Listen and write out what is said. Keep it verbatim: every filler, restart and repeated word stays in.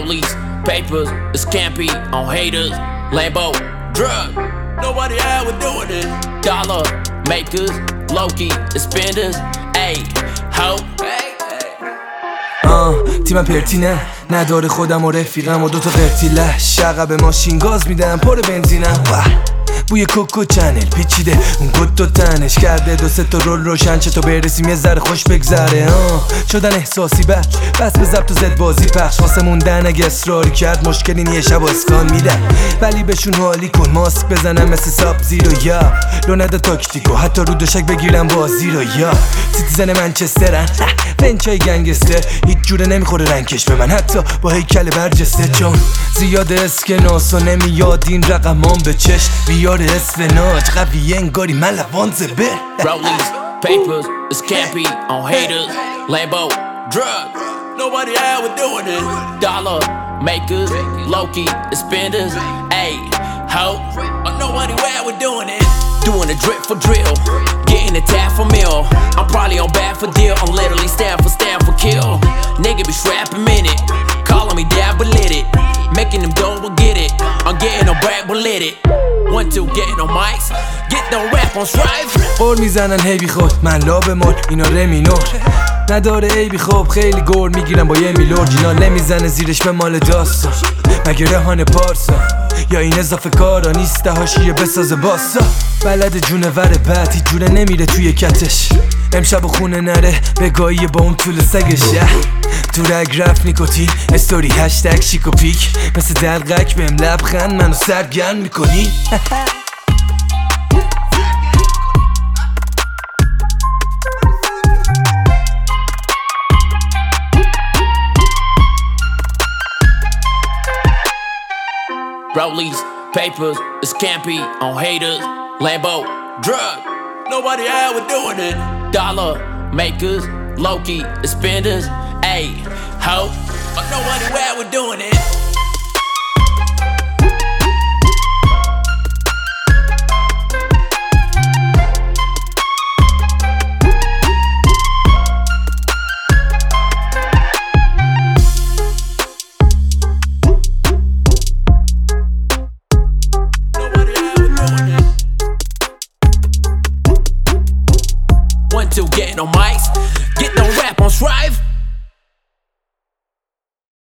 Rollies, papers, it's campy on haters. Lambo, drug, nobody out with doing it. Dollar makers, Loki, the spenders. Ayy, ho. آه تیمم پرتینه نداره خودم و رفیقم و دوتا قرتیله شقب ماشین گاز میدم پر بنزینم بوی کوکو چنل پیچیده اون گد و تنش کرده دو سه تا رول روشن چه تا برسیم یه ذره خوش بگذره آه شدن احساسی بچ بس به ضبط و زد بازی پخش واسه موندن اگه اصراری کرد مشکلی نیه شب و اسکان میدن ولی بهشون حالی کن ماسک بزنم مثل ساب زیرو یا لو نده تاکتیکو حتی رو دوشک بگیرم بازی رو یا سیتیزن منچسترن بنچای گنگستر هیچ جوره نمیخوره رنگش به من حتی با هیکل برجسته چون زیاد اسکناس و نمیاد این رقمان به چشم بیار اسفناج قویه انگاری من لوان زبه Rollies, papers, it's campy on haters. Lambo, drug, nobody out with doing it. Dollar makers, Loki, the spenders. Ayy, ho, nobody out with doing it. Doing a drip for drill, getting a tap for meal. I'm probably on bad for deal, I'm literally stand for stand for kill. Nigga be strapping minute, calling me dad but lit it. Making them dough but get it, I'm getting no brag but lit it. One two getting no mics, get no rap on strife. قور میزنن هی بی خود من لاب مول اینا رمینور نداره ای بی خوب خیلی گور میگیرم با یه میلور جینا نمیزنه زیرش به مال داستان مگه رهان پارسا یا این اضافه کارا نیسته هاشیه بسازه باسا بلد جونور بد هیچ جوره نمیره توی کتش امشب و خونه نره بگاهی با اون طول سگش تو رگ رفت نیکوتین استوری هشتگ شیک و پیک مثل دلقک بهم لبخند منو سرگرم میکنی Rollies, papers, it's campy on haters. Lambo, drug, nobody out with doing it. Dollar makers, Loki, the spenders. Ayy, ho, nobody out with doing it.